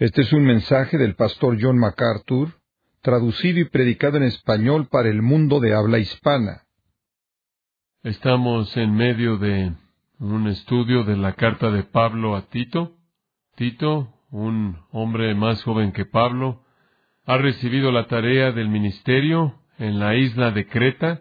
Este es un mensaje del pastor John MacArthur, traducido y predicado en español para el mundo de habla hispana. Estamos en medio de un estudio de la carta de Pablo a Tito. Tito, un hombre más joven que Pablo, ha recibido la tarea del ministerio en la isla de Creta.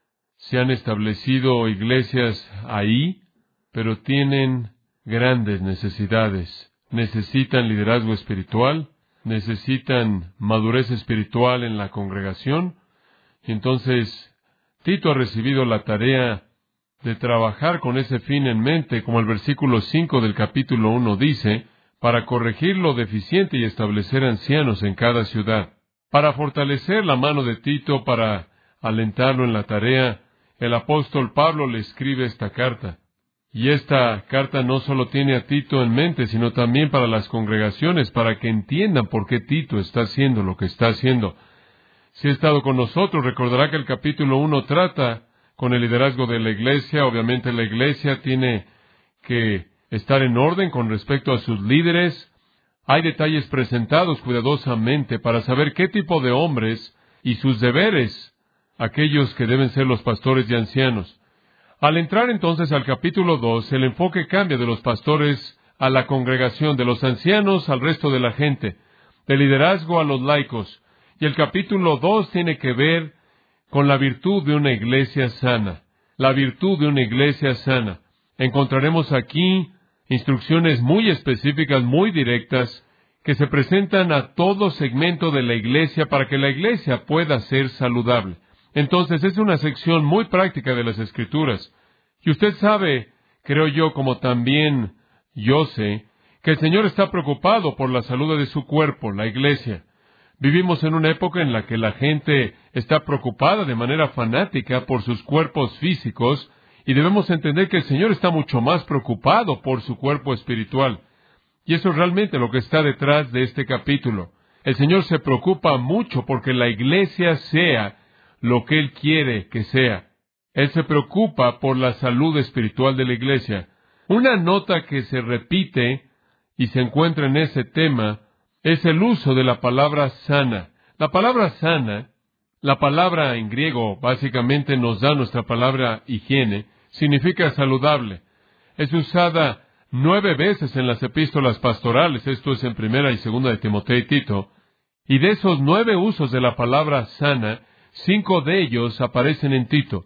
Se han establecido iglesias ahí, pero tienen grandes necesidades. Necesitan liderazgo espiritual, necesitan madurez espiritual en la congregación. Y entonces, Tito ha recibido la tarea de trabajar con ese fin en mente, como el versículo 5 del capítulo 1 dice, para corregir lo deficiente y establecer ancianos en cada ciudad. Para fortalecer la mano de Tito, para alentarlo en la tarea, el apóstol Pablo le escribe esta carta. Y esta carta no solo tiene a Tito en mente, sino también para las congregaciones, para que entiendan por qué Tito está haciendo lo que está haciendo. Si ha estado con nosotros, recordará que el capítulo 1 trata con el liderazgo de la iglesia. Obviamente la iglesia tiene que estar en orden con respecto a sus líderes. Hay detalles presentados cuidadosamente para saber qué tipo de hombres y sus deberes, aquellos que deben ser los pastores y ancianos. Al entrar entonces al capítulo 2, el enfoque cambia de los pastores a la congregación, de los ancianos al resto de la gente, del liderazgo a los laicos. Y el capítulo 2 tiene que ver con la virtud de una iglesia sana. La virtud de una iglesia sana. Encontraremos aquí instrucciones muy específicas, muy directas, que se presentan a todo segmento de la iglesia para que la iglesia pueda ser saludable. Entonces, es una sección muy práctica de las Escrituras. Y usted sabe, creo yo, como también yo sé, que el Señor está preocupado por la salud de su cuerpo, la iglesia. Vivimos en una época en la que la gente está preocupada de manera fanática por sus cuerpos físicos, y debemos entender que el Señor está mucho más preocupado por su cuerpo espiritual. Y eso es realmente lo que está detrás de este capítulo. El Señor se preocupa mucho porque la iglesia sea lo que Él quiere que sea. Él se preocupa por la salud espiritual de la iglesia. Una nota que se repite y se encuentra en ese tema es el uso de la palabra sana. La palabra sana, la palabra en griego básicamente nos da nuestra palabra higiene, significa saludable. Es usada 9 veces en las epístolas pastorales, esto es en 1 y 2 de Timoteo y Tito, y de esos 9 usos de la palabra sana, 5 de ellos aparecen en Tito.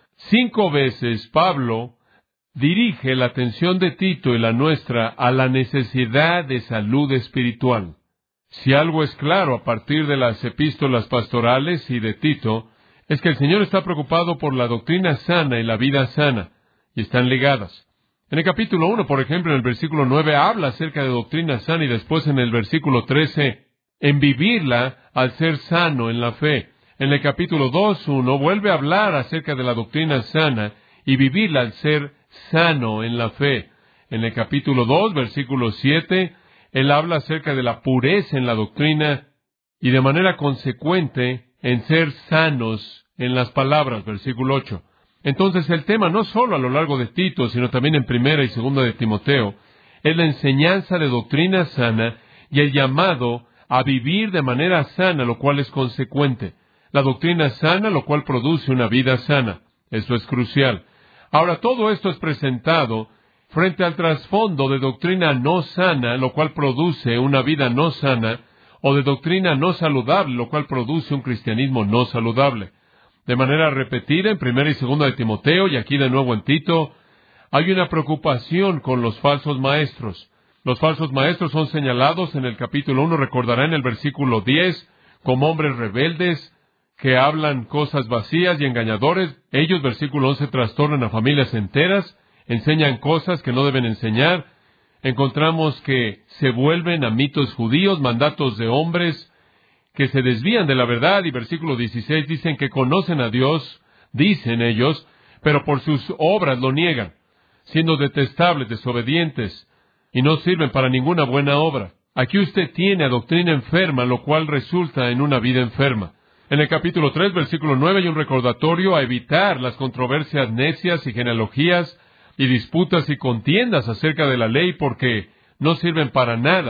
5 veces Pablo dirige la atención de Tito y la nuestra a la necesidad de salud espiritual. Si algo es claro a partir de las epístolas pastorales y de Tito, es que el Señor está preocupado por la doctrina sana y la vida sana, y están ligadas. En el capítulo 1, por ejemplo, en el versículo 9, habla acerca de doctrina sana, y después en el versículo 13, en vivirla al ser sano en la fe. En el capítulo 2:1 vuelve a hablar acerca de la doctrina sana y vivirla al ser sano en la fe. En el capítulo 2, versículo 7, él habla acerca de la pureza en la doctrina y de manera consecuente en ser sanos en las palabras, versículo 8. Entonces el tema no solo a lo largo de Tito, sino también en 1 y 2 de Timoteo, es la enseñanza de doctrina sana y el llamado a vivir de manera sana, lo cual es consecuente. La doctrina sana, lo cual produce una vida sana. Eso es crucial. Ahora, todo esto es presentado frente al trasfondo de doctrina no sana, lo cual produce una vida no sana, o de doctrina no saludable, lo cual produce un cristianismo no saludable. De manera repetida, en 1 y 2 de Timoteo, y aquí de nuevo en Tito, hay una preocupación con los falsos maestros. Los falsos maestros son señalados en el capítulo 1, recordará en el versículo 10, como hombres rebeldes, que hablan cosas vacías y engañadores. Ellos, versículo 11, trastornan a familias enteras, enseñan cosas que no deben enseñar. Encontramos que se vuelven a mitos judíos, mandatos de hombres que se desvían de la verdad. Y versículo 16 dicen que conocen a Dios, dicen ellos, pero por sus obras lo niegan, siendo detestables, desobedientes, y no sirven para ninguna buena obra. Aquí usted tiene a doctrina enferma, lo cual resulta en una vida enferma. En el capítulo 3, versículo 9, hay un recordatorio a evitar las controversias necias y genealogías y disputas y contiendas acerca de la ley porque no sirven para nada,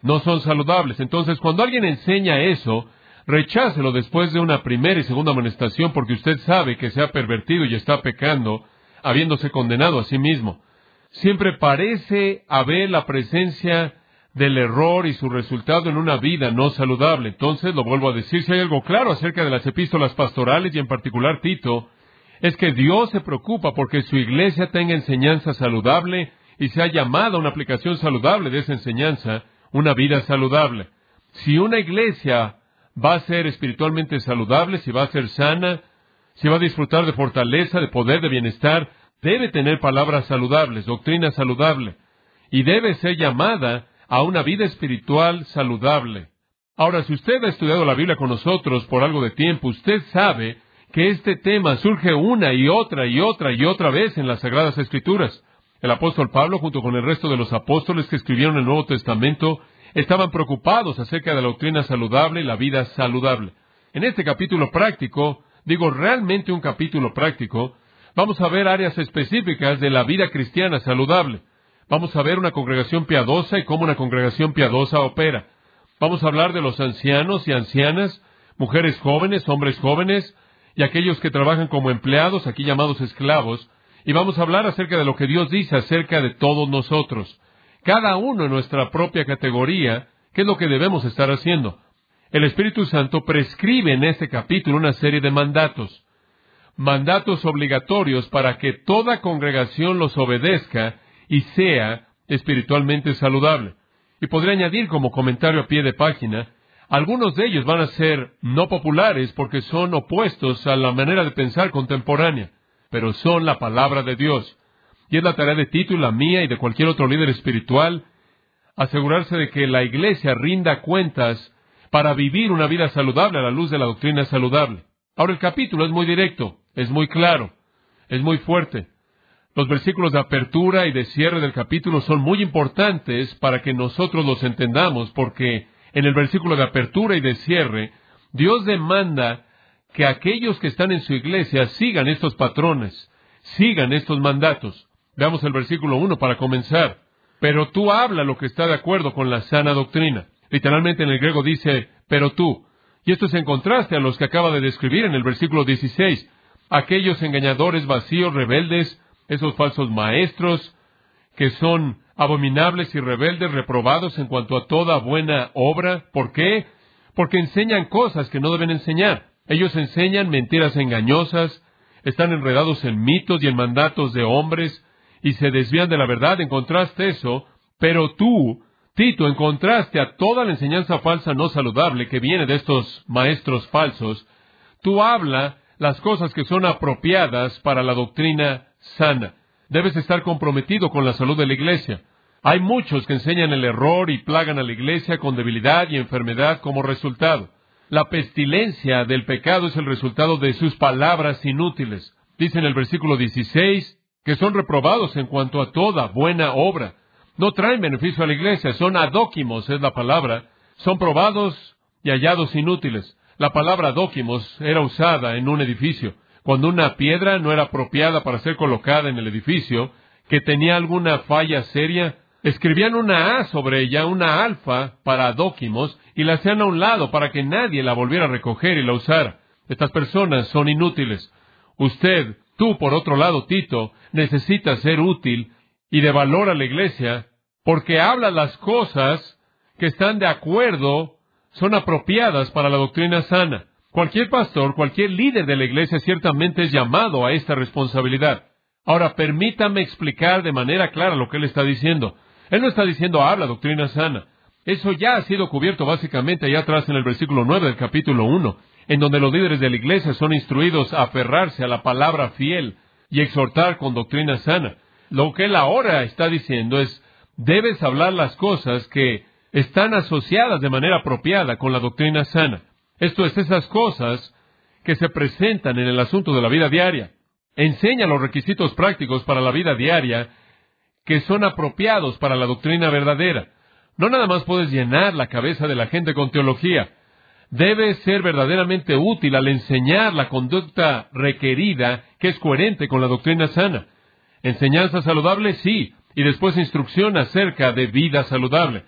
no son saludables. Entonces, cuando alguien enseña eso, rechácelo después de una primera y segunda amonestación, porque usted sabe que se ha pervertido y está pecando, habiéndose condenado a sí mismo. Siempre parece haber la presencia del error y su resultado en una vida no saludable. Entonces, lo vuelvo a decir, si hay algo claro acerca de las epístolas pastorales y en particular Tito, es que Dios se preocupa porque su iglesia tenga enseñanza saludable y sea llamada a una aplicación saludable de esa enseñanza, una vida saludable. Si una iglesia va a ser espiritualmente saludable, si va a ser sana, si va a disfrutar de fortaleza, de poder, de bienestar, debe tener palabras saludables, doctrina saludable, y debe ser llamada a una vida espiritual saludable. Ahora, si usted ha estudiado la Biblia con nosotros por algo de tiempo, usted sabe que este tema surge una y otra y otra y otra vez en las Sagradas Escrituras. El apóstol Pablo, junto con el resto de los apóstoles que escribieron el Nuevo Testamento, estaban preocupados acerca de la doctrina saludable y la vida saludable. En este capítulo práctico, digo realmente un capítulo práctico, vamos a ver áreas específicas de la vida cristiana saludable. Vamos a ver una congregación piadosa y cómo una congregación piadosa opera. Vamos a hablar de los ancianos y ancianas, mujeres jóvenes, hombres jóvenes, y aquellos que trabajan como empleados, aquí llamados esclavos, y vamos a hablar acerca de lo que Dios dice acerca de todos nosotros. Cada uno en nuestra propia categoría, ¿qué es lo que debemos estar haciendo? El Espíritu Santo prescribe en este capítulo una serie de mandatos. Mandatos obligatorios para que toda congregación los obedezca y sea espiritualmente saludable. Y podría añadir como comentario a pie de página, algunos de ellos van a ser no populares porque son opuestos a la manera de pensar contemporánea, pero son la palabra de Dios. Y es la tarea de Tito y la mía y de cualquier otro líder espiritual, asegurarse de que la iglesia rinda cuentas para vivir una vida saludable a la luz de la doctrina saludable. Ahora, el capítulo es muy directo, es muy claro, es muy fuerte. Los versículos de apertura y de cierre del capítulo son muy importantes para que nosotros los entendamos, porque en el versículo de apertura y de cierre, Dios demanda que aquellos que están en su iglesia sigan estos patrones, sigan estos mandatos. Veamos el versículo 1 para comenzar. Pero tú habla lo que está de acuerdo con la sana doctrina. Literalmente en el griego dice, pero tú. Y esto es en contraste a los que acaba de describir en el versículo 16. Aquellos engañadores vacíos, rebeldes, esos falsos maestros, que son abominables y rebeldes, reprobados en cuanto a toda buena obra. ¿Por qué? Porque enseñan cosas que no deben enseñar. Ellos enseñan mentiras engañosas, están enredados en mitos y en mandatos de hombres, y se desvían de la verdad. Encontraste eso, pero tú, Tito, encontraste a toda la enseñanza falsa no saludable que viene de estos maestros falsos. Tú habla las cosas que son apropiadas para la doctrina sana. Debes estar comprometido con la salud de la iglesia. Hay muchos que enseñan el error y plagan a la iglesia con debilidad y enfermedad como resultado. La pestilencia del pecado es el resultado de sus palabras inútiles. Dice en el versículo 16 que son reprobados en cuanto a toda buena obra. No traen beneficio a la iglesia, son adóquimos, es la palabra. Son probados y hallados inútiles. La palabra adóquimos era usada en un edificio. Cuando una piedra no era apropiada para ser colocada en el edificio, que tenía alguna falla seria, escribían una A sobre ella, una alfa para adóquimos, y la hacían a un lado para que nadie la volviera a recoger y la usara. Estas personas son inútiles. Usted, tú, por otro lado, Tito, necesita ser útil y de valor a la iglesia, porque habla las cosas que están de acuerdo, son apropiadas para la doctrina sana. Cualquier pastor, cualquier líder de la iglesia ciertamente es llamado a esta responsabilidad. Ahora, permítame explicar de manera clara lo que él está diciendo. Él no está diciendo habla doctrina sana. Eso ya ha sido cubierto básicamente allá atrás en el versículo 9 del capítulo 1, en donde los líderes de la iglesia son instruidos a aferrarse a la palabra fiel y exhortar con doctrina sana. Lo que él ahora está diciendo es, debes hablar las cosas que están asociadas de manera apropiada con la doctrina sana. Esto es, esas cosas que se presentan en el asunto de la vida diaria. Enseña los requisitos prácticos para la vida diaria que son apropiados para la doctrina verdadera. No nada más puedes llenar la cabeza de la gente con teología. Debes ser verdaderamente útil al enseñar la conducta requerida que es coherente con la doctrina sana. Enseñanza saludable, sí, y después instrucción acerca de vida saludable.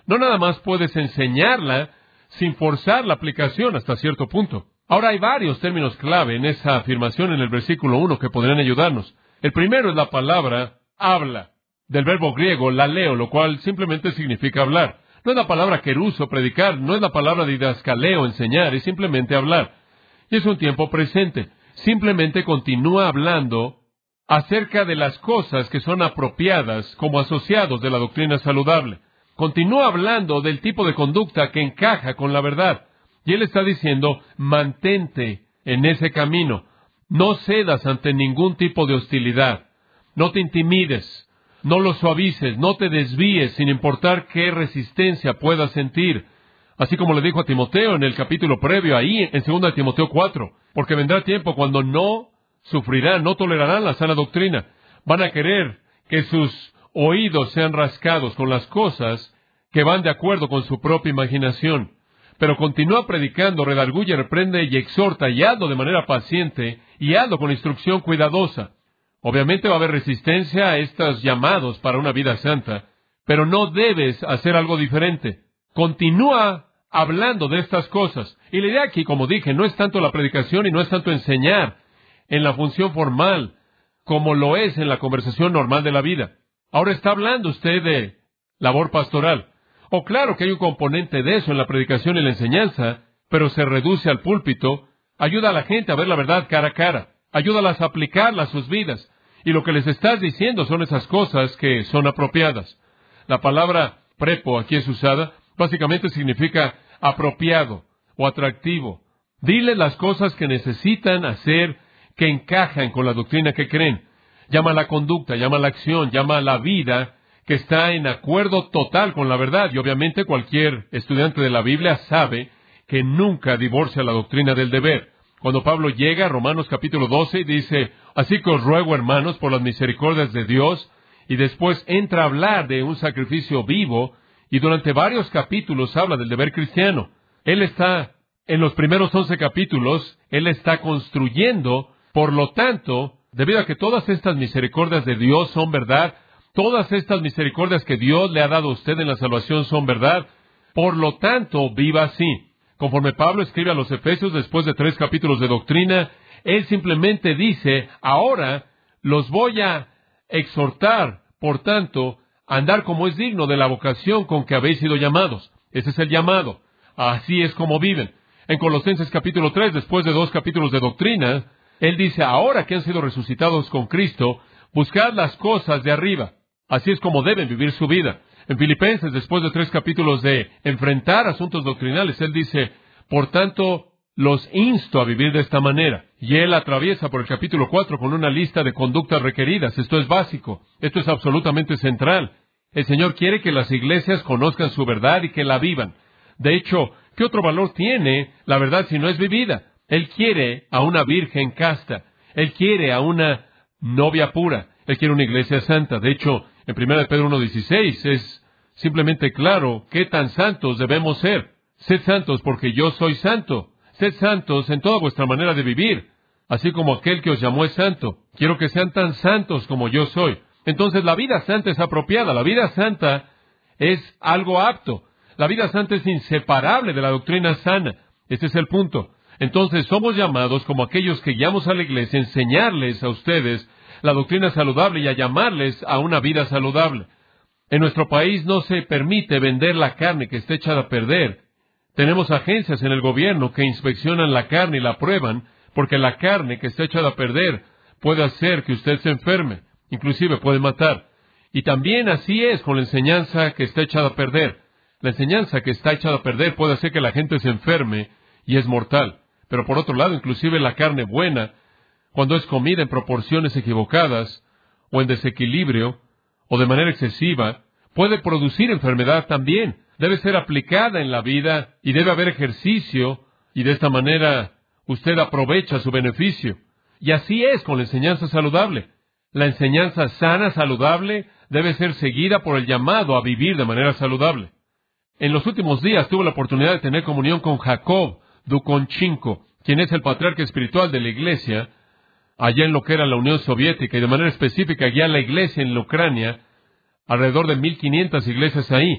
No nada más puedes enseñarla sin forzar la aplicación hasta cierto punto. Ahora hay varios términos clave en esa afirmación en el versículo 1 que podrían ayudarnos. El primero es la palabra habla, del verbo griego laleo, lo cual simplemente significa hablar. No es la palabra keruso, predicar, no es la palabra didascaleo, enseñar, es simplemente hablar. Y es un tiempo presente. Simplemente continúa hablando acerca de las cosas que son apropiadas como asociados de la doctrina saludable. Continúa hablando del tipo de conducta que encaja con la verdad. Y él está diciendo, mantente en ese camino. No cedas ante ningún tipo de hostilidad. No te intimides. No lo suavices. No te desvíes sin importar qué resistencia puedas sentir. Así como le dijo a Timoteo en el capítulo previo, ahí en 2 Timoteo 4. Porque vendrá tiempo cuando no sufrirán, no tolerarán la sana doctrina. Van a querer que sus oídos sean rascados con las cosas que van de acuerdo con su propia imaginación. Pero continúa predicando, redarguye, reprende y exhorta, y hazlo de manera paciente, y hazlo con instrucción cuidadosa. Obviamente va a haber resistencia a estos llamados para una vida santa, pero no debes hacer algo diferente. Continúa hablando de estas cosas. Y la idea aquí, como dije, no es tanto la predicación y no es tanto enseñar en la función formal, como lo es en la conversación normal de la vida. Ahora está hablando usted de labor pastoral. Claro que hay un componente de eso en la predicación y la enseñanza, pero se reduce al púlpito, ayuda a la gente a ver la verdad cara a cara, ayúdalas a aplicarla a sus vidas, y lo que les estás diciendo son esas cosas que son apropiadas. La palabra prepo aquí es usada, básicamente significa apropiado o atractivo. Dile las cosas que necesitan hacer que encajan con la doctrina que creen. Llama a la conducta, llama a la acción, llama a la vida que está en acuerdo total con la verdad. Y obviamente cualquier estudiante de la Biblia sabe que nunca divorcia la doctrina del deber. Cuando Pablo llega a Romanos capítulo 12 y dice, así que os ruego, hermanos, por las misericordias de Dios, y después entra a hablar de un sacrificio vivo, y durante varios capítulos habla del deber cristiano. Él está, en los primeros 11 capítulos, él está construyendo, por lo tanto, debido a que todas estas misericordias de Dios son verdad, todas estas misericordias que Dios le ha dado a usted en la salvación son verdad, por lo tanto, viva así. Conforme Pablo escribe a los Efesios después de 3 capítulos de doctrina, él simplemente dice, ahora los voy a exhortar, por tanto, a andar como es digno de la vocación con que habéis sido llamados. Ese es el llamado. Así es como viven. En Colosenses capítulo 3, después de 2 capítulos de doctrina, él dice, ahora que han sido resucitados con Cristo, buscad las cosas de arriba. Así es como deben vivir su vida. En Filipenses, después de 3 capítulos de enfrentar asuntos doctrinales, él dice, por tanto, los insto a vivir de esta manera. Y él atraviesa por el capítulo 4 con una lista de conductas requeridas. Esto es básico. Esto es absolutamente central. El Señor quiere que las iglesias conozcan su verdad y que la vivan. De hecho, ¿qué otro valor tiene la verdad si no es vivida? Él quiere a una virgen casta. Él quiere a una novia pura. Él quiere una iglesia santa. De hecho, en 1 Pedro 1:16 es simplemente claro qué tan santos debemos ser. Sed santos porque yo soy santo. Sed santos en toda vuestra manera de vivir, así como aquel que os llamó es santo. Quiero que sean tan santos como yo soy. Entonces la vida santa es apropiada. La vida santa es algo apto. La vida santa es inseparable de la doctrina sana. Este es el punto. Entonces somos llamados como aquellos que guiamos a la iglesia a enseñarles a ustedes la doctrina saludable y a llamarles a una vida saludable. En nuestro país no se permite vender la carne que está echada a perder. Tenemos agencias en el gobierno que inspeccionan la carne y la prueban, porque la carne que está echada a perder puede hacer que usted se enferme, inclusive puede matar. Y también así es con la enseñanza que está echada a perder. La enseñanza que está echada a perder puede hacer que la gente se enferme y es mortal. Pero por otro lado, inclusive la carne buena, cuando es comida en proporciones equivocadas, o en desequilibrio, o de manera excesiva, puede producir enfermedad también. Debe ser aplicada en la vida, y debe haber ejercicio, y de esta manera usted aprovecha su beneficio. Y así es con la enseñanza saludable. La enseñanza sana, saludable, debe ser seguida por el llamado a vivir de manera saludable. En los últimos días tuve la oportunidad de tener comunión con Jacob Dukonchenko, quien es el patriarca espiritual de la iglesia, allá en lo que era la Unión Soviética, y de manera específica guía la iglesia en la Ucrania, alrededor de 1,500 iglesias ahí.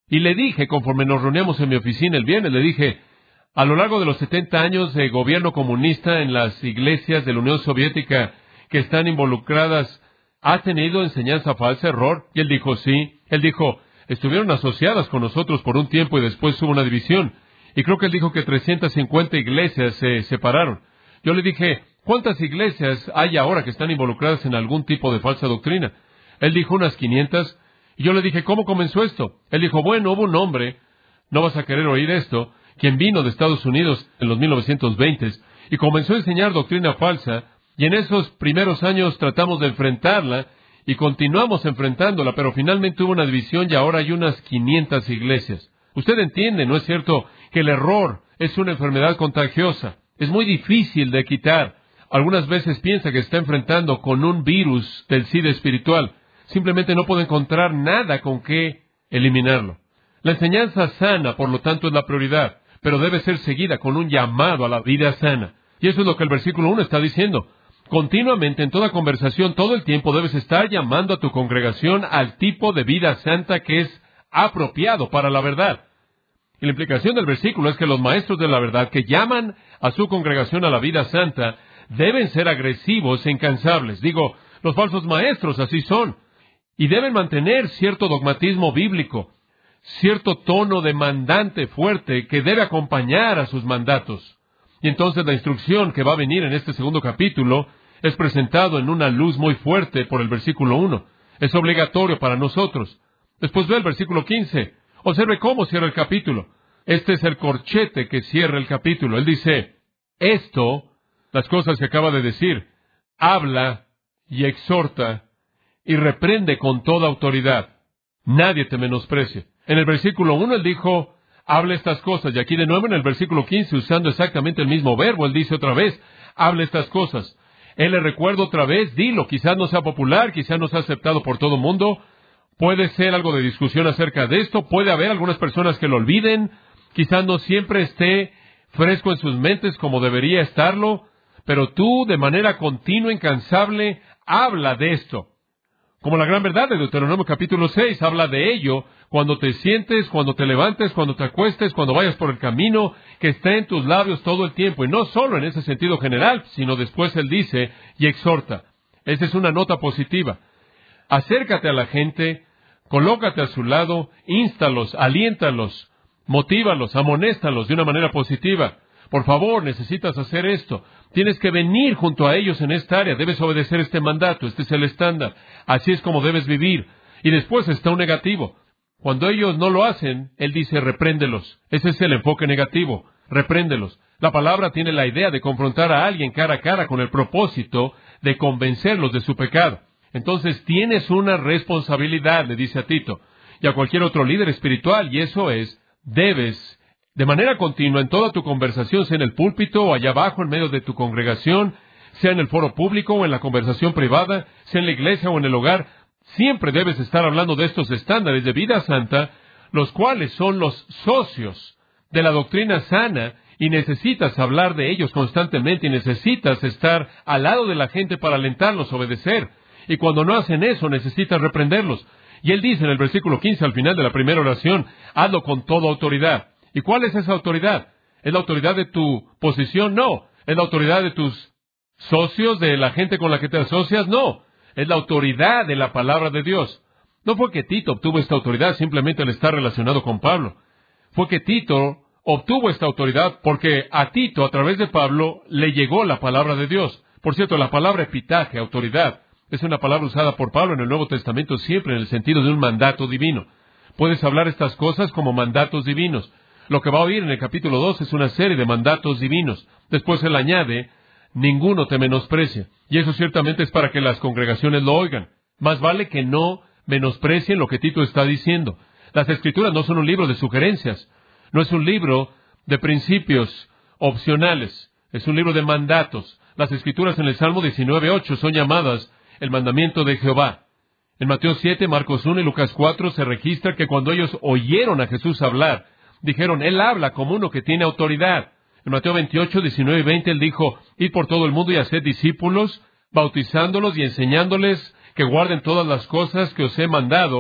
Y le dije, conforme nos reuníamos en mi oficina el viernes, le dije, a lo largo de los 70 años de gobierno comunista en las iglesias de la Unión Soviética que están involucradas, ¿ha tenido enseñanza falsa, error? Y él dijo, sí. Él dijo, estuvieron asociadas con nosotros por un tiempo y después hubo una división. Y creo que él dijo que 350 iglesias se separaron. Yo le dije, ¿cuántas iglesias hay ahora que están involucradas en algún tipo de falsa doctrina? Él dijo unas 500. Y yo le dije, ¿cómo comenzó esto? Él dijo, bueno, hubo un hombre, no vas a querer oír esto, quien vino de Estados Unidos en los 1920s y comenzó a enseñar doctrina falsa, y en esos primeros años tratamos de enfrentarla y continuamos enfrentándola, pero finalmente hubo una división y ahora hay unas 500 iglesias. Usted entiende, ¿no es cierto?, que el error es una enfermedad contagiosa. Es muy difícil de quitar. Algunas veces piensa que está enfrentando con un virus del SIDA espiritual. Simplemente no puede encontrar nada con qué eliminarlo. La enseñanza sana, por lo tanto, es la prioridad, pero debe ser seguida con un llamado a la vida sana. Y eso es lo que el versículo 1 está diciendo. Continuamente, en toda conversación, todo el tiempo debes estar llamando a tu congregación al tipo de vida santa que es apropiado para la verdad. Y la implicación del versículo es que los maestros de la verdad que llaman a su congregación a la vida santa deben ser agresivos e incansables. Digo, los falsos maestros así son. Y deben mantener cierto dogmatismo bíblico, cierto tono demandante fuerte que debe acompañar a sus mandatos. Y entonces la instrucción que va a venir en este segundo capítulo es presentado en una luz muy fuerte por el versículo 1. Es obligatorio para nosotros. Después ve el versículo 15. Observe cómo cierra el capítulo. Este es el corchete que cierra el capítulo. Él dice, esto, las cosas que acaba de decir, habla y exhorta y reprende con toda autoridad. Nadie te menosprecie. En el versículo 1 él dijo, habla estas cosas. Y aquí de nuevo en el versículo 15, usando exactamente el mismo verbo, él dice otra vez, habla estas cosas. Él le recuerda otra vez, dilo. Quizás no sea popular, quizás no sea aceptado por todo el mundo. Puede ser algo de discusión acerca de esto. Puede haber algunas personas que lo olviden. Quizás no siempre esté fresco en sus mentes como debería estarlo. Pero tú, de manera continua, incansable, habla de esto. Como la gran verdad de Deuteronomio capítulo 6, habla de ello cuando te sientes, cuando te levantes, cuando te acuestes, cuando vayas por el camino, que esté en tus labios todo el tiempo. Y no solo en ese sentido general, sino después él dice, y exhorta. Esa es una nota positiva. Acércate a la gente, colócate a su lado,ínstalos, aliéntalos, motívalos, amonéstalos de una manera positiva. Por favor, necesitas hacer esto. Tienes que venir junto a ellos en esta área. Debes obedecer este mandato. Este es el estándar. Así es como debes vivir. Y después está un negativo. Cuando ellos no lo hacen, él dice, repréndelos. Ese es el enfoque negativo. Repréndelos. La palabra tiene la idea de confrontar a alguien cara a cara con el propósito de convencerlos de su pecado. Entonces tienes una responsabilidad, le dice a Tito, y a cualquier otro líder espiritual, y eso es, debes de manera continua, en toda tu conversación, sea en el púlpito o allá abajo, en medio de tu congregación, sea en el foro público o en la conversación privada, sea en la iglesia o en el hogar, siempre debes estar hablando de estos estándares de vida santa, los cuales son los socios de la doctrina sana, y necesitas hablar de ellos constantemente, y necesitas estar al lado de la gente para alentarlos a obedecer. Y cuando no hacen eso, necesitas reprenderlos. Y él dice en el versículo 15, al final de la primera oración, hazlo con toda autoridad. ¿Y cuál es esa autoridad? ¿Es la autoridad de tu posición? No. ¿Es la autoridad de tus socios, de la gente con la que te asocias? No. Es la autoridad de la palabra de Dios. No fue que Tito obtuvo esta autoridad simplemente al estar relacionado con Pablo. Fue que Tito obtuvo esta autoridad porque a Tito, a través de Pablo, le llegó la palabra de Dios. Por cierto, la palabra epitaje, autoridad, es una palabra usada por Pablo en el Nuevo Testamento siempre en el sentido de un mandato divino. Puedes hablar estas cosas como mandatos divinos. Lo que va a oír en el capítulo 2 es una serie de mandatos divinos. Después él añade, ninguno te menosprecia. Y eso ciertamente es para que las congregaciones lo oigan. Más vale que no menosprecien lo que Tito está diciendo. Las Escrituras no son un libro de sugerencias. No es un libro de principios opcionales. Es un libro de mandatos. Las Escrituras en el Salmo 19:8 son llamadas el mandamiento de Jehová. En Mateo 7, Marcos 1 y Lucas 4 se registra que cuando ellos oyeron a Jesús hablar, dijeron, él habla como uno que tiene autoridad. En Mateo 28, 19 y 20, él dijo, id por todo el mundo y haced discípulos, bautizándolos y enseñándoles que guarden todas las cosas que os he mandado,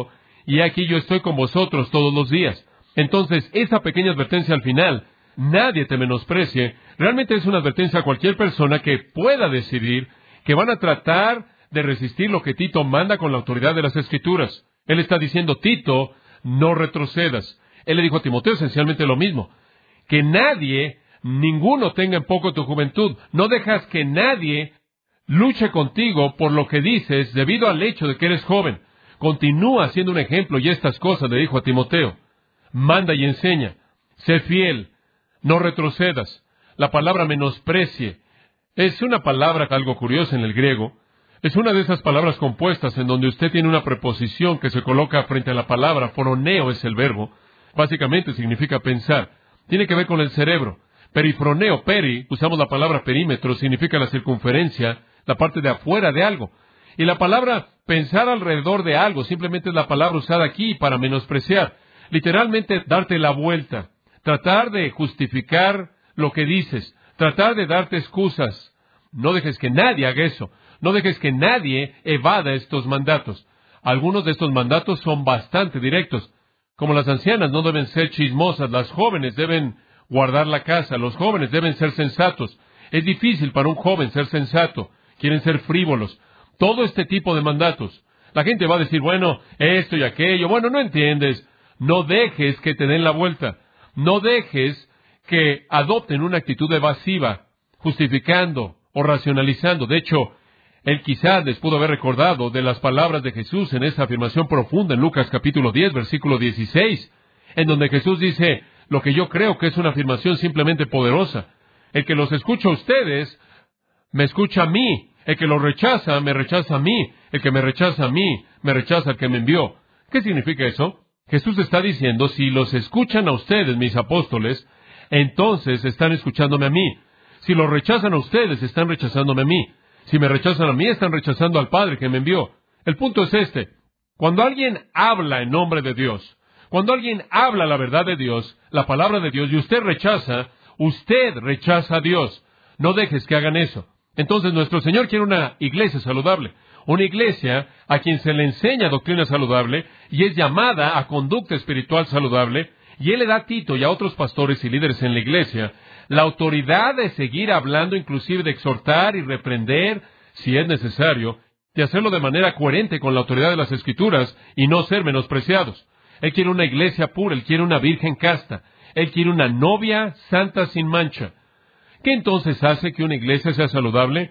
y aquí yo estoy con vosotros todos los días. Entonces, esa pequeña advertencia al final, nadie te menosprecie, realmente es una advertencia a cualquier persona que pueda decidir que van a tratar de resistir lo que Tito manda con la autoridad de las Escrituras. Él está diciendo, Tito, no retrocedas. Él le dijo a Timoteo esencialmente lo mismo. Que nadie, ninguno tenga en poco tu juventud. No dejas que nadie luche contigo por lo que dices debido al hecho de que eres joven. Continúa siendo un ejemplo y estas cosas le dijo a Timoteo. Manda y enseña. Sé fiel. No retrocedas. La palabra menosprecie es una palabra algo curiosa en el griego. Es una de esas palabras compuestas en donde usted tiene una preposición que se coloca frente a la palabra. Foroneo es el verbo. Básicamente significa pensar. Tiene que ver con el cerebro. Perifroneo, usamos la palabra perímetro, significa la circunferencia, la parte de afuera de algo. Y la palabra pensar alrededor de algo simplemente es la palabra usada aquí para menospreciar. Literalmente darte la vuelta. Tratar de justificar lo que dices. Tratar de darte excusas. No dejes que nadie haga eso. No dejes que nadie evada estos mandatos. Algunos de estos mandatos son bastante directos. Como las ancianas no deben ser chismosas, las jóvenes deben guardar la casa, los jóvenes deben ser sensatos. Es difícil para un joven ser sensato. Quieren ser frívolos. Todo este tipo de mandatos. La gente va a decir, bueno, esto y aquello. Bueno, no entiendes. No dejes que te den la vuelta. No dejes que adopten una actitud evasiva, justificando o racionalizando. De hecho, él quizás les pudo haber recordado de las palabras de Jesús en esa afirmación profunda en Lucas capítulo 10, versículo 16, en donde Jesús dice, lo que yo creo que es una afirmación simplemente poderosa. El que los escucha a ustedes, me escucha a mí. El que los rechaza, me rechaza a mí. El que me rechaza a mí, me rechaza al que me envió. ¿Qué significa eso? Jesús está diciendo, si los escuchan a ustedes, mis apóstoles, entonces están escuchándome a mí. Si los rechazan a ustedes, están rechazándome a mí. Si me rechazan a mí, están rechazando al Padre que me envió. El punto es este. Cuando alguien habla en nombre de Dios, cuando alguien habla la verdad de Dios, la palabra de Dios, y usted rechaza a Dios. No dejes que hagan eso. Entonces nuestro Señor quiere una iglesia saludable. Una iglesia a quien se le enseña doctrina saludable y es llamada a conducta espiritual saludable. Y Él le da a Tito y a otros pastores y líderes en la iglesia la autoridad de seguir hablando, inclusive de exhortar y reprender, si es necesario, de hacerlo de manera coherente con la autoridad de las Escrituras y no ser menospreciados. Él quiere una iglesia pura, Él quiere una virgen casta, Él quiere una novia santa sin mancha. ¿Qué entonces hace que una iglesia sea saludable?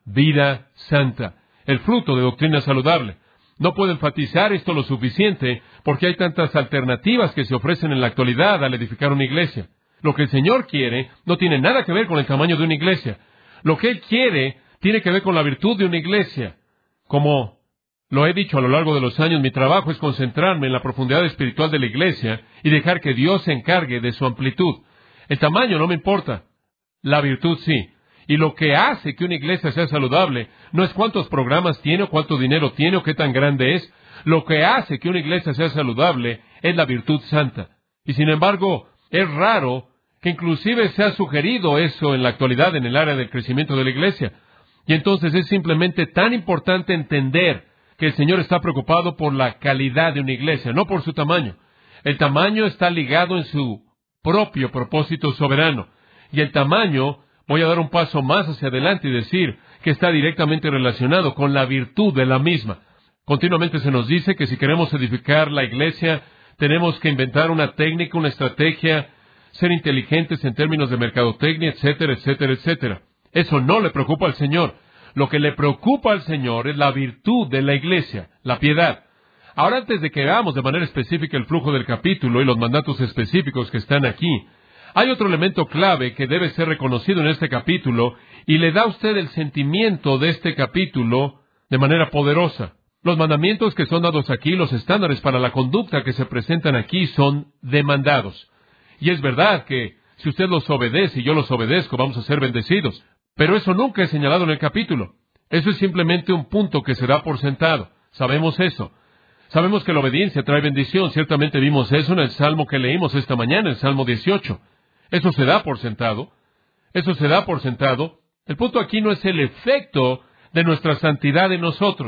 Vida santa, el fruto de doctrina saludable. No puedo enfatizar esto lo suficiente porque hay tantas alternativas que se ofrecen en la actualidad al edificar una iglesia. Lo que el Señor quiere no tiene nada que ver con el tamaño de una iglesia. Lo que Él quiere tiene que ver con la virtud de una iglesia. Como lo he dicho a lo largo de los años, mi trabajo es concentrarme en la profundidad espiritual de la iglesia y dejar que Dios se encargue de su amplitud. El tamaño no me importa. La virtud sí. Y lo que hace que una iglesia sea saludable no es cuántos programas tiene o cuánto dinero tiene o qué tan grande es. Lo que hace que una iglesia sea saludable es la virtud santa. Y sin embargo, es raro que inclusive se ha sugerido eso en la actualidad en el área del crecimiento de la iglesia. Y entonces es simplemente tan importante entender que el Señor está preocupado por la calidad de una iglesia, no por su tamaño. El tamaño está ligado en su propio propósito soberano. Y el tamaño, voy a dar un paso más hacia adelante y decir que está directamente relacionado con la virtud de la misma. Continuamente se nos dice que si queremos edificar la iglesia, tenemos que inventar una técnica, una estrategia, ser inteligentes en términos de mercadotecnia, etcétera, etcétera, etcétera. Eso no le preocupa al Señor. Lo que le preocupa al Señor es la virtud de la iglesia, la piedad. Ahora, antes de que veamos de manera específica el flujo del capítulo y los mandatos específicos que están aquí, hay otro elemento clave que debe ser reconocido en este capítulo y le da a usted el sentimiento de este capítulo de manera poderosa. Los mandamientos que son dados aquí, los estándares para la conducta que se presentan aquí son demandados. Y es verdad que si usted los obedece y yo los obedezco, vamos a ser bendecidos. Pero eso nunca es señalado en el capítulo. Eso es simplemente un punto que se da por sentado. Sabemos eso. Sabemos que la obediencia trae bendición. Ciertamente vimos eso en el Salmo que leímos esta mañana, el Salmo 18. Eso se da por sentado. Eso se da por sentado. El punto aquí no es el efecto de nuestra santidad en nosotros.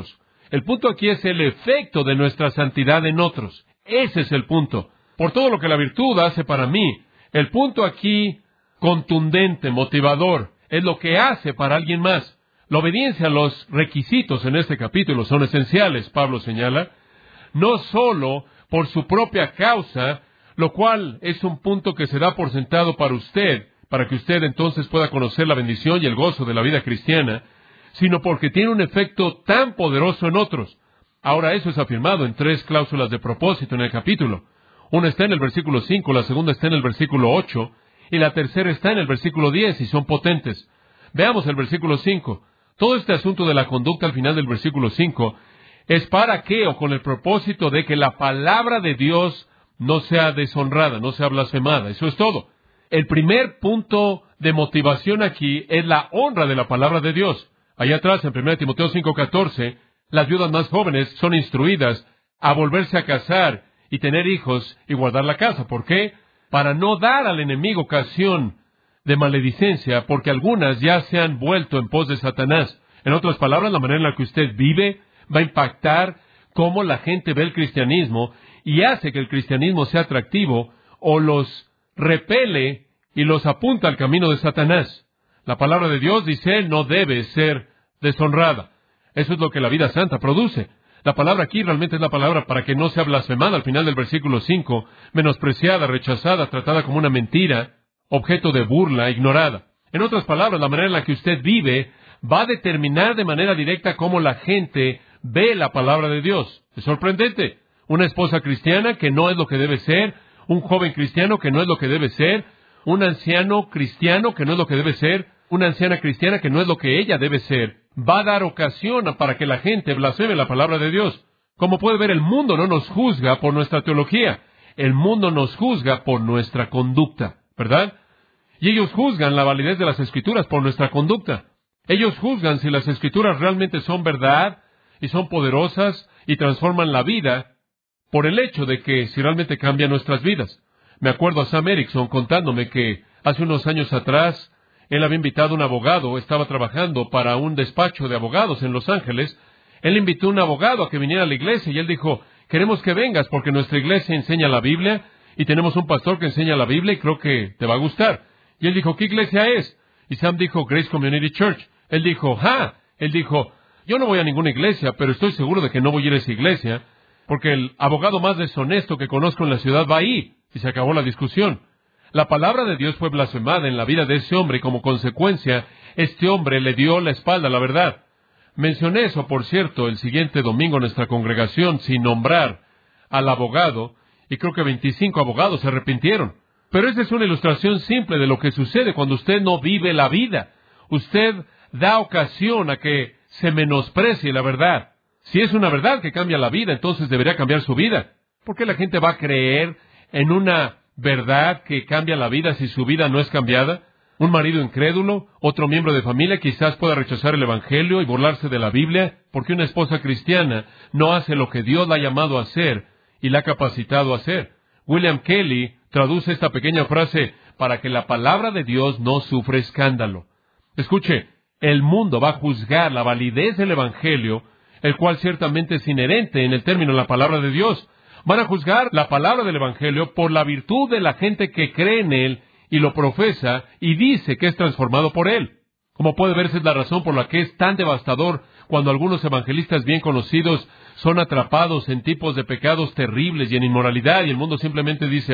El punto aquí es el efecto de nuestra santidad en otros. Ese es el punto. Por todo lo que la virtud hace para mí, el punto aquí, contundente, motivador, es lo que hace para alguien más. La obediencia a los requisitos en este capítulo son esenciales, Pablo señala, no solo por su propia causa, lo cual es un punto que se da por sentado para usted, para que usted entonces pueda conocer la bendición y el gozo de la vida cristiana, sino porque tiene un efecto tan poderoso en otros. Ahora, eso es afirmado en 3 cláusulas de propósito en el capítulo. Una está en el versículo 5, la segunda está en el versículo 8, y la tercera está en el versículo 10, y son potentes. Veamos el versículo 5. Todo este asunto de la conducta al final del versículo 5 es para qué o con el propósito de que la palabra de Dios no sea deshonrada, no sea blasfemada. Eso es todo. El primer punto de motivación aquí es la honra de la palabra de Dios. Allá atrás, en 1 Timoteo 5:14, las viudas más jóvenes son instruidas a volverse a casar y tener hijos y guardar la casa. ¿Por qué? Para no dar al enemigo ocasión de maledicencia, porque algunas ya se han vuelto en pos de Satanás. En otras palabras, la manera en la que usted vive va a impactar cómo la gente ve el cristianismo y hace que el cristianismo sea atractivo o los repele y los apunta al camino de Satanás. La palabra de Dios dice no debe ser deshonrada. Eso es lo que la vida santa produce. La palabra aquí realmente es la palabra para que no sea blasfemada al final del versículo 5, menospreciada, rechazada, tratada como una mentira, objeto de burla, ignorada. En otras palabras, la manera en la que usted vive va a determinar de manera directa cómo la gente ve la palabra de Dios. Es sorprendente. Una esposa cristiana que no es lo que debe ser, un joven cristiano que no es lo que debe ser, un anciano cristiano que no es lo que debe ser, una anciana cristiana que no es lo que ella debe ser, va a dar ocasión para que la gente blasfeme la palabra de Dios. Como puede ver, el mundo no nos juzga por nuestra teología. El mundo nos juzga por nuestra conducta, ¿verdad? Y ellos juzgan la validez de las Escrituras por nuestra conducta. Ellos juzgan si las Escrituras realmente son verdad y son poderosas y transforman la vida por el hecho de que si realmente cambian nuestras vidas. Me acuerdo a Sam Erickson contándome que hace unos años atrás él había invitado a un abogado, estaba trabajando para un despacho de abogados en Los Ángeles. Él invitó a un abogado a que viniera a la iglesia y él dijo, queremos que vengas porque nuestra iglesia enseña la Biblia y tenemos un pastor que enseña la Biblia y creo que te va a gustar. Y él dijo, ¿qué iglesia es? Y Sam dijo, Grace Community Church. Él dijo, Él dijo, yo no voy a ninguna iglesia, pero estoy seguro de que no voy a ir a esa iglesia porque el abogado más deshonesto que conozco en la ciudad va ahí. Y se acabó la discusión. La palabra de Dios fue blasfemada en la vida de ese hombre y como consecuencia, este hombre le dio la espalda a la verdad. Mencioné eso, por cierto, el siguiente domingo en nuestra congregación sin nombrar al abogado y creo que 25 abogados se arrepintieron. Pero esa es una ilustración simple de lo que sucede cuando usted no vive la vida. Usted da ocasión a que se menosprecie la verdad. Si es una verdad que cambia la vida, entonces debería cambiar su vida. ¿Por qué la gente va a creer en una verdad que cambia la vida si su vida no es cambiada? Un marido incrédulo, otro miembro de familia quizás pueda rechazar el Evangelio y burlarse de la Biblia, porque una esposa cristiana no hace lo que Dios la ha llamado a hacer y la ha capacitado a hacer. William Kelly traduce esta pequeña frase para que la palabra de Dios no sufra escándalo. Escuche, el mundo va a juzgar la validez del Evangelio, el cual ciertamente es inherente en el término la palabra de Dios. Van a juzgar la palabra del Evangelio por la virtud de la gente que cree en él y lo profesa y dice que es transformado por él. Como puede verse, es la razón por la que es tan devastador cuando algunos evangelistas bien conocidos son atrapados en tipos de pecados terribles y en inmoralidad y el mundo simplemente dice,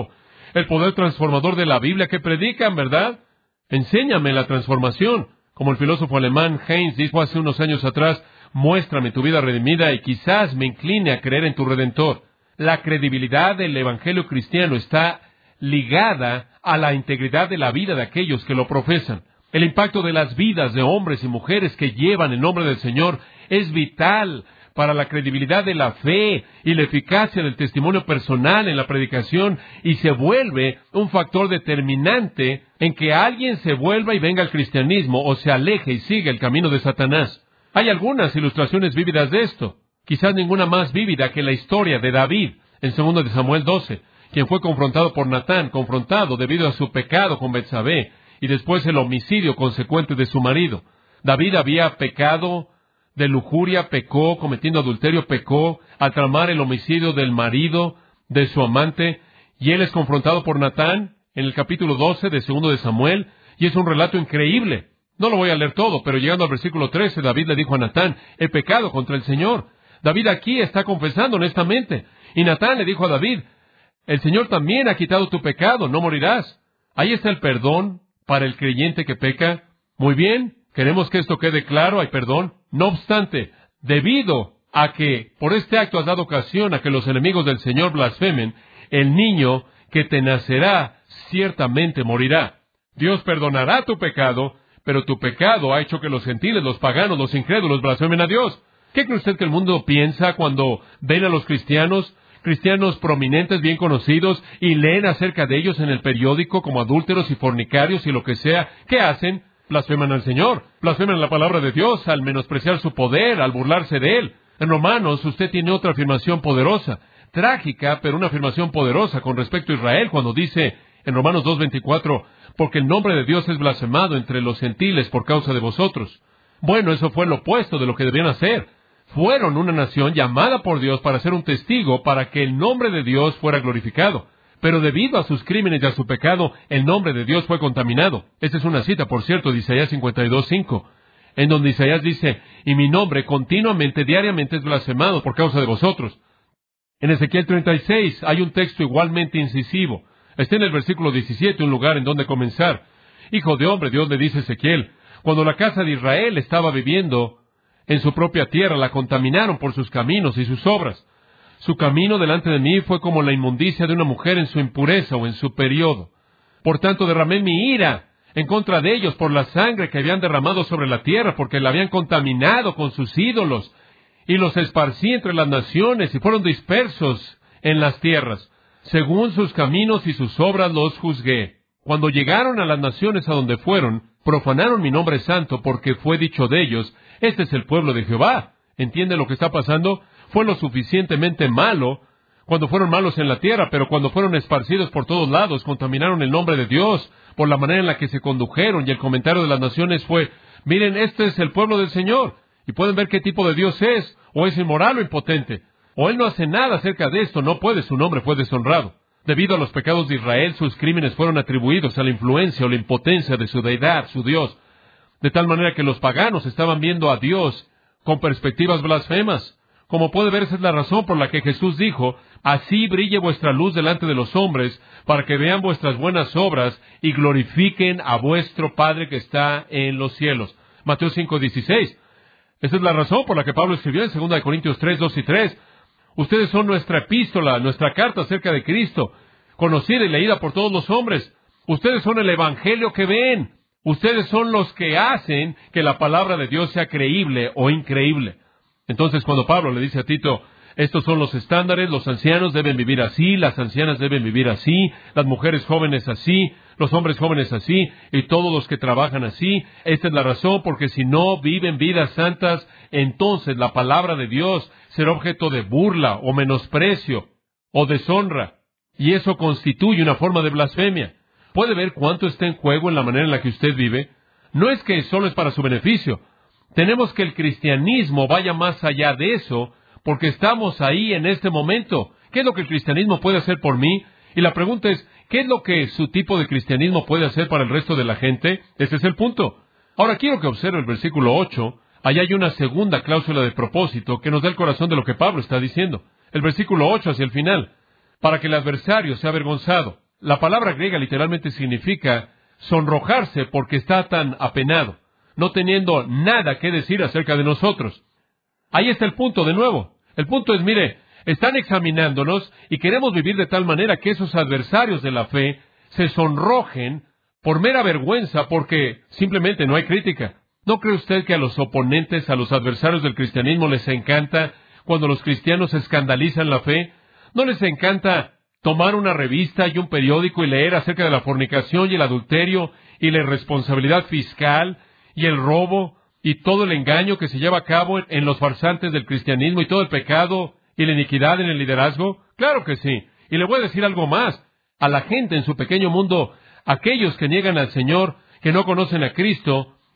el poder transformador de la Biblia que predican, ¿verdad? Enséñame la transformación. Como el filósofo alemán Heinz dijo hace unos años atrás, muéstrame tu vida redimida y quizás me incline a creer en tu Redentor. La credibilidad del Evangelio cristiano está ligada a la integridad de la vida de aquellos que lo profesan. El impacto de las vidas de hombres y mujeres que llevan el nombre del Señor es vital para la credibilidad de la fe y la eficacia del testimonio personal en la predicación y se vuelve un factor determinante en que alguien se vuelva y venga al cristianismo o se aleje y siga el camino de Satanás. Hay algunas ilustraciones vívidas de esto. Quizás ninguna más vívida que la historia de David en 2 de Samuel 12, quien fue confrontado por Natán, confrontado debido a su pecado con Betsabé y después el homicidio consecuente de su marido. David había pecado de lujuria, pecó, cometiendo adulterio, pecó, al tramar el homicidio del marido de su amante, y él es confrontado por Natán en el capítulo 12 de 2 de Samuel, y es un relato increíble. No lo voy a leer todo, pero llegando al versículo 13, David le dijo a Natán, he pecado contra el Señor. David aquí está confesando honestamente, y Natán le dijo a David, el Señor también ha quitado tu pecado, no morirás. Ahí está el perdón para el creyente que peca. Muy bien, queremos que esto quede claro, hay perdón. No obstante, debido a que por este acto has dado ocasión a que los enemigos del Señor blasfemen, el niño que te nacerá ciertamente morirá. Dios perdonará tu pecado, pero tu pecado ha hecho que los gentiles, los paganos, los incrédulos blasfemen a Dios. ¿Qué cree usted que el mundo piensa cuando ven a los cristianos prominentes, bien conocidos, y leen acerca de ellos en el periódico como adúlteros y fornicarios y lo que sea? ¿Qué hacen? Blasfeman al Señor, blasfeman la palabra de Dios al menospreciar su poder, al burlarse de Él. En Romanos usted tiene otra afirmación poderosa, trágica, pero una afirmación poderosa con respecto a Israel, cuando dice en Romanos 2:24, porque el nombre de Dios es blasfemado entre los gentiles por causa de vosotros. Bueno, eso fue lo opuesto de lo que debían hacer. Fueron una nación llamada por Dios para ser un testigo, para que el nombre de Dios fuera glorificado. Pero debido a sus crímenes y a su pecado, el nombre de Dios fue contaminado. Esta es una cita, por cierto, de Isaías 52:5, en donde Isaías dice, y mi nombre continuamente, diariamente es blasfemado por causa de vosotros. En Ezequiel 36 hay un texto igualmente incisivo. Está en el versículo 17, un lugar en donde comenzar. Hijo de hombre, Dios le dice a Ezequiel, cuando la casa de Israel estaba viviendo en su propia tierra, la contaminaron por sus caminos y sus obras. Su camino delante de mí fue como la inmundicia de una mujer en su impureza o en su periodo. Por tanto, derramé mi ira en contra de ellos por la sangre que habían derramado sobre la tierra, porque la habían contaminado con sus ídolos, y los esparcí entre las naciones, y fueron dispersos en las tierras. Según sus caminos y sus obras los juzgué. Cuando llegaron a las naciones a donde fueron, profanaron mi nombre santo, porque fue dicho de ellos, este es el pueblo de Jehová. ¿Entiende lo que está pasando? Fue lo suficientemente malo cuando fueron malos en la tierra, pero cuando fueron esparcidos por todos lados, contaminaron el nombre de Dios por la manera en la que se condujeron, y el comentario de las naciones fue, miren, este es el pueblo del Señor, y pueden ver qué tipo de Dios es, o es inmoral o impotente, o Él no hace nada acerca de esto, no puede, su nombre fue deshonrado. Debido a los pecados de Israel, sus crímenes fueron atribuidos a la influencia o la impotencia de su deidad, su Dios, de tal manera que los paganos estaban viendo a Dios con perspectivas blasfemas. Como puede ver, esa es la razón por la que Jesús dijo, así brille vuestra luz delante de los hombres, para que vean vuestras buenas obras y glorifiquen a vuestro Padre que está en los cielos. Mateo 5:16. Esa es la razón por la que Pablo escribió en 2 Corintios 3:2 y 3. Ustedes son nuestra epístola, nuestra carta acerca de Cristo, conocida y leída por todos los hombres. Ustedes son el evangelio que ven. Ustedes son los que hacen que la palabra de Dios sea creíble o increíble. Entonces, cuando Pablo le dice a Tito, estos son los estándares, los ancianos deben vivir así, las ancianas deben vivir así, las mujeres jóvenes así, los hombres jóvenes así, y todos los que trabajan así, esta es la razón, porque si no viven vidas santas, entonces la palabra de Dios será objeto de burla o menosprecio o deshonra, y eso constituye una forma de blasfemia. ¿Puede ver cuánto está en juego en la manera en la que usted vive? No es que solo es para su beneficio. Tenemos que el cristianismo vaya más allá de eso, porque estamos ahí en este momento. ¿Qué es lo que el cristianismo puede hacer por mí? Y la pregunta es, ¿qué es lo que su tipo de cristianismo puede hacer para el resto de la gente? Ese es el punto. Ahora quiero que observe el versículo 8. Allá hay una segunda cláusula de propósito que nos da el corazón de lo que Pablo está diciendo. El versículo 8 hacia el final. Para que el adversario sea avergonzado. La palabra griega literalmente significa sonrojarse porque está tan apenado, no teniendo nada que decir acerca de nosotros. Ahí está el punto de nuevo. El punto es, mire, están examinándonos y queremos vivir de tal manera que esos adversarios de la fe se sonrojen por mera vergüenza porque simplemente no hay crítica. ¿No cree usted que a los oponentes, a los adversarios del cristianismo les encanta cuando los cristianos escandalizan la fe? ¿No les encanta tomar una revista y un periódico y leer acerca de la fornicación y el adulterio y la irresponsabilidad fiscal y el robo y todo el engaño que se lleva a cabo en los farsantes del cristianismo y todo el pecado y la iniquidad en el liderazgo? Claro que sí. Y le voy a decir algo más. A la gente en su pequeño mundo, aquellos que niegan al Señor, que no conocen a Cristo,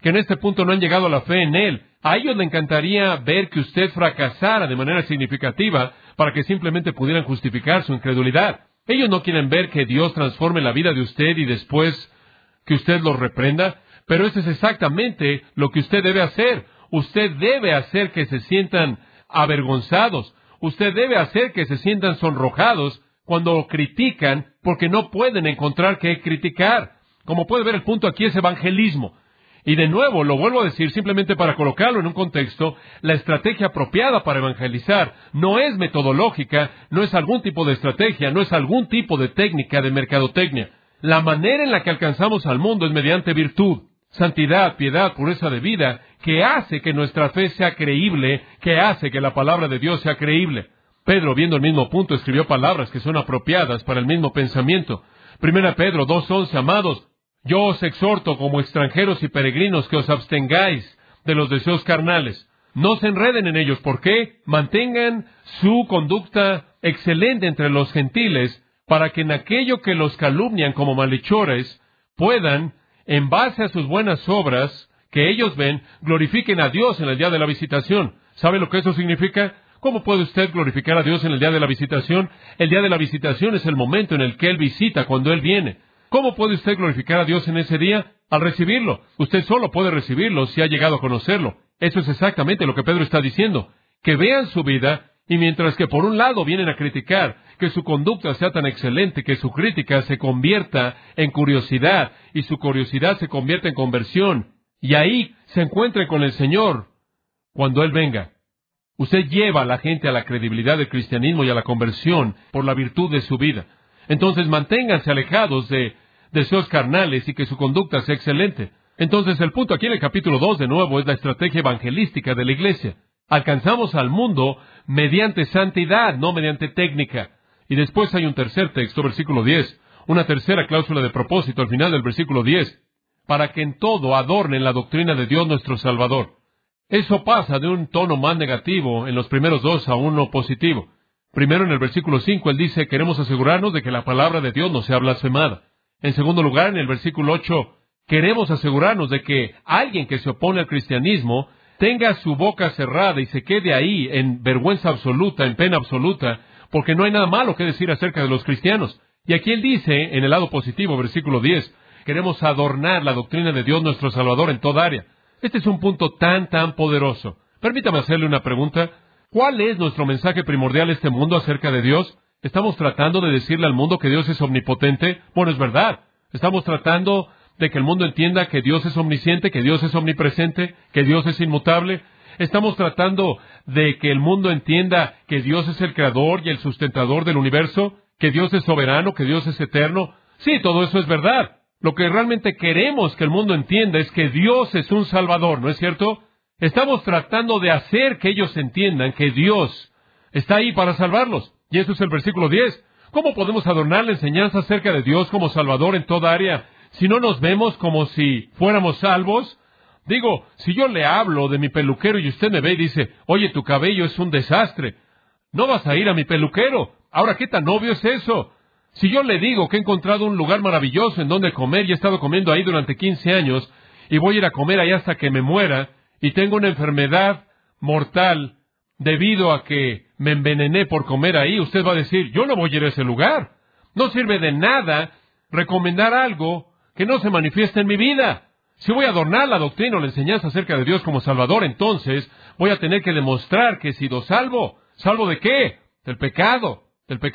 que en este punto no han llegado a la fe en Él. A ellos les encantaría ver que usted fracasara de manera significativa para que simplemente pudieran justificar su incredulidad. Ellos no quieren ver que Dios transforme la vida de usted y después que usted los reprenda, pero eso es exactamente lo que usted debe hacer. Usted debe hacer que se sientan avergonzados. Usted debe hacer que se sientan sonrojados cuando lo critican porque no pueden encontrar qué criticar. Como puede ver, el punto aquí es evangelismo. Y de nuevo, lo vuelvo a decir simplemente para colocarlo en un contexto, la estrategia apropiada para evangelizar no es metodológica, no es algún tipo de estrategia, no es algún tipo de técnica de mercadotecnia. La manera en la que alcanzamos al mundo es mediante virtud, santidad, piedad, pureza de vida, que hace que nuestra fe sea creíble, que hace que la palabra de Dios sea creíble. Pedro, viendo el mismo punto, escribió palabras que son apropiadas para el mismo pensamiento. 1 Pedro 2:11, amados, yo os exhorto como extranjeros y peregrinos que os abstengáis de los deseos carnales. No se enreden en ellos. ¿Por qué? Mantengan su conducta excelente entre los gentiles, para que en aquello que los calumnian como malhechores, puedan, en base a sus buenas obras que ellos ven, glorifiquen a Dios en el día de la visitación. ¿Sabe lo que eso significa? ¿Cómo puede usted glorificar a Dios en el día de la visitación? El día de la visitación es el momento en el que Él visita, cuando Él viene. ¿Cómo puede usted glorificar a Dios en ese día? Al recibirlo. Usted solo puede recibirlo si ha llegado a conocerlo. Eso es exactamente lo que Pedro está diciendo. Que vean su vida, y mientras que por un lado vienen a criticar, que su conducta sea tan excelente que su crítica se convierta en curiosidad, y su curiosidad se convierta en conversión, y ahí se encuentren con el Señor cuando Él venga. Usted lleva a la gente a la credibilidad del cristianismo y a la conversión por la virtud de su vida. Entonces manténganse alejados de deseos carnales y que su conducta sea excelente. Entonces el punto aquí en el capítulo 2 de nuevo es la estrategia evangelística de la iglesia. Alcanzamos al mundo mediante santidad, no mediante técnica. Y después hay un tercer texto, versículo 10, una tercera cláusula de propósito al final del versículo 10, para que en todo adornen la doctrina de Dios nuestro Salvador. Eso pasa de un tono más negativo en los primeros dos a uno positivo. Primero, en el versículo 5, él dice, queremos asegurarnos de que la palabra de Dios no sea blasfemada. En segundo lugar, en el versículo 8, queremos asegurarnos de que alguien que se opone al cristianismo tenga su boca cerrada y se quede ahí en vergüenza absoluta, en pena absoluta, porque no hay nada malo que decir acerca de los cristianos. Y aquí él dice, en el lado positivo, versículo 10, queremos adornar la doctrina de Dios nuestro Salvador en toda área. Este es un punto tan poderoso. Permítame hacerle una pregunta. ¿Cuál es nuestro mensaje primordial a este mundo acerca de Dios? ¿Estamos tratando de decirle al mundo que Dios es omnipotente? Bueno, es verdad. ¿Estamos tratando de que el mundo entienda que Dios es omnisciente, que Dios es omnipresente, que Dios es inmutable? ¿Estamos tratando de que el mundo entienda que Dios es el creador y el sustentador del universo? ¿Que Dios es soberano, que Dios es eterno? Sí, todo eso es verdad. Lo que realmente queremos que el mundo entienda es que Dios es un Salvador, ¿no es cierto? Estamos tratando de hacer que ellos entiendan que Dios está ahí para salvarlos. Y eso es el versículo 10. ¿Cómo podemos adornar la enseñanza acerca de Dios como Salvador en toda área si no nos vemos como si fuéramos salvos? Digo, si yo le hablo de mi peluquero y usted me ve y dice, oye, tu cabello es un desastre, no vas a ir a mi peluquero. Ahora, ¿qué tan obvio es eso? Si yo le digo que he encontrado un lugar maravilloso en donde comer y he estado comiendo ahí durante 15 años y voy a ir a comer ahí hasta que me muera y tengo una enfermedad mortal debido a que me envenené por comer ahí, usted va a decir, yo no voy a ir a ese lugar. No sirve de nada recomendar algo que no se manifiesta en mi vida. Si voy a adornar la doctrina o la enseñanza acerca de Dios como Salvador, entonces voy a tener que demostrar que he sido salvo. ¿Salvo de qué? Del pecado.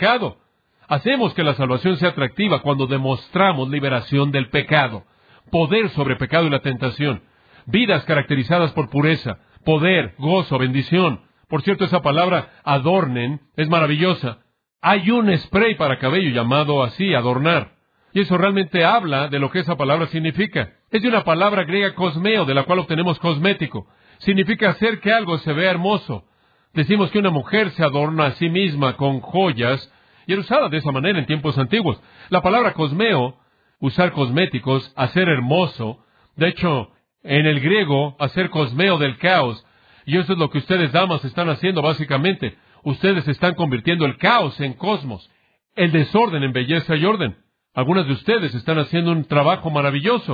Hacemos que la salvación sea atractiva cuando demostramos liberación del pecado, poder sobre pecado y la tentación, vidas caracterizadas por pureza, poder, gozo, bendición. Por cierto, esa palabra, adornen, es maravillosa. Hay un spray para cabello llamado así, adornar. Y eso realmente habla de lo que esa palabra significa. Es de una palabra griega cosmeo, de la cual obtenemos cosmético. Significa hacer que algo se vea hermoso. Decimos que una mujer se adorna a sí misma con joyas, y era usada de esa manera en tiempos antiguos. La palabra cosmeo, usar cosméticos, hacer hermoso. De hecho, en el griego, hacer cosmeo del caos. Y eso es lo que ustedes, damas, están haciendo básicamente. Ustedes están convirtiendo el caos en cosmos, el desorden en belleza y orden. Algunas de ustedes están haciendo un trabajo maravilloso.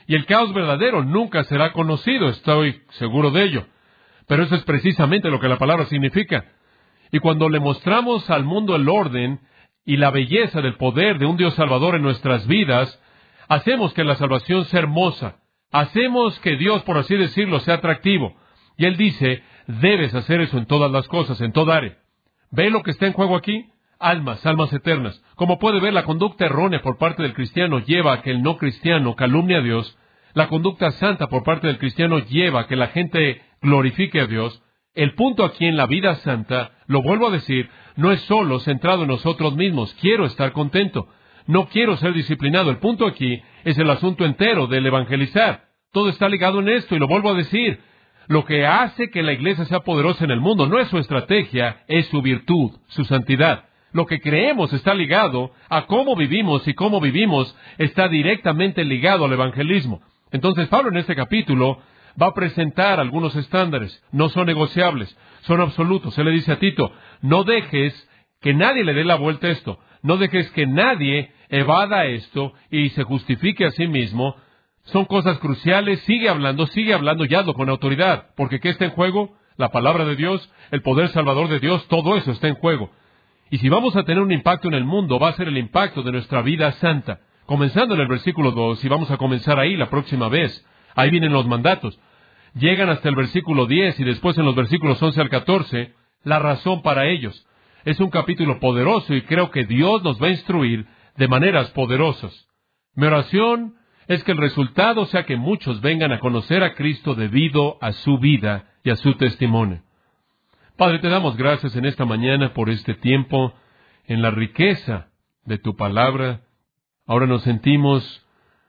Y el caos verdadero nunca será conocido, estoy seguro de ello. Pero eso es precisamente lo que la palabra significa. Y cuando le mostramos al mundo el orden y la belleza del poder de un Dios Salvador en nuestras vidas, hacemos que la salvación sea hermosa. Hacemos que Dios, por así decirlo, sea atractivo. Y Él dice, debes hacer eso en todas las cosas, en toda área. ¿Ve lo que está en juego aquí? Almas eternas. Como puede ver, la conducta errónea por parte del cristiano lleva a que el no cristiano calumnie a Dios. La conducta santa por parte del cristiano lleva a que la gente glorifique a Dios. El punto aquí en la vida santa, lo vuelvo a decir, no es solo centrado en nosotros mismos. Quiero estar contento. No quiero ser disciplinado. El punto aquí es el asunto entero del evangelizar. Todo está ligado en esto, y lo vuelvo a decir. Lo que hace que la iglesia sea poderosa en el mundo no es su estrategia, es su virtud, su santidad. Lo que creemos está ligado a cómo vivimos, y cómo vivimos está directamente ligado al evangelismo. Entonces Pablo en este capítulo va a presentar algunos estándares. No son negociables, son absolutos. Él le dice a Tito, no dejes que nadie le dé la vuelta a esto. No dejes que nadie evada esto y se justifique a sí mismo. Son cosas cruciales. Sigue hablando y hazlo con autoridad. Porque ¿qué está en juego? La palabra de Dios, el poder salvador de Dios, todo eso está en juego. Y si vamos a tener un impacto en el mundo, va a ser el impacto de nuestra vida santa. Comenzando en el versículo 2, y vamos a comenzar ahí la próxima vez. Ahí vienen los mandatos. Llegan hasta el versículo 10 y después en los versículos 11 al 14, la razón para ellos. Es un capítulo poderoso y creo que Dios nos va a instruir de maneras poderosas. Mi oración es que el resultado sea que muchos vengan a conocer a Cristo debido a su vida y a su testimonio. Padre, te damos gracias en esta mañana por este tiempo, en la riqueza de tu palabra. Ahora nos sentimos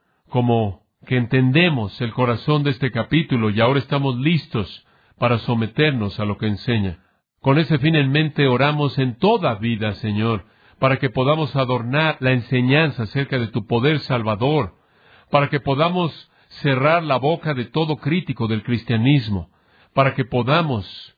como que entendemos el corazón de este capítulo y ahora estamos listos para someternos a lo que enseña. Con ese fin en mente oramos en toda vida, Señor, para que podamos adornar la enseñanza acerca de tu poder salvador, para que podamos cerrar la boca de todo crítico del cristianismo, para que podamos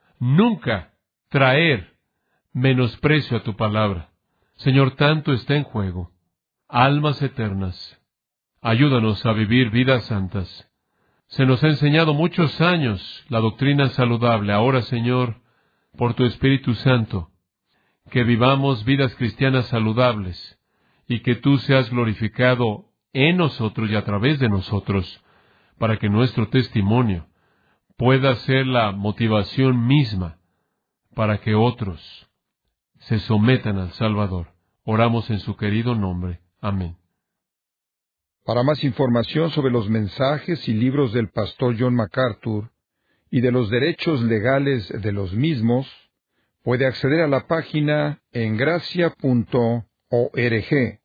nunca traer menosprecio a tu palabra. Señor, tanto está en juego. Almas eternas. Ayúdanos a vivir vidas santas. Se nos ha enseñado muchos años la doctrina saludable. Ahora, Señor, por tu Espíritu Santo, que vivamos vidas cristianas saludables y que tú seas glorificado en nosotros y a través de nosotros, para que nuestro testimonio pueda ser la motivación misma para que otros se sometan al Salvador. Oramos en su querido nombre. Amén. Para más información sobre los mensajes y libros del pastor John MacArthur y de los derechos legales de los mismos, puede acceder a la página en gracia.org.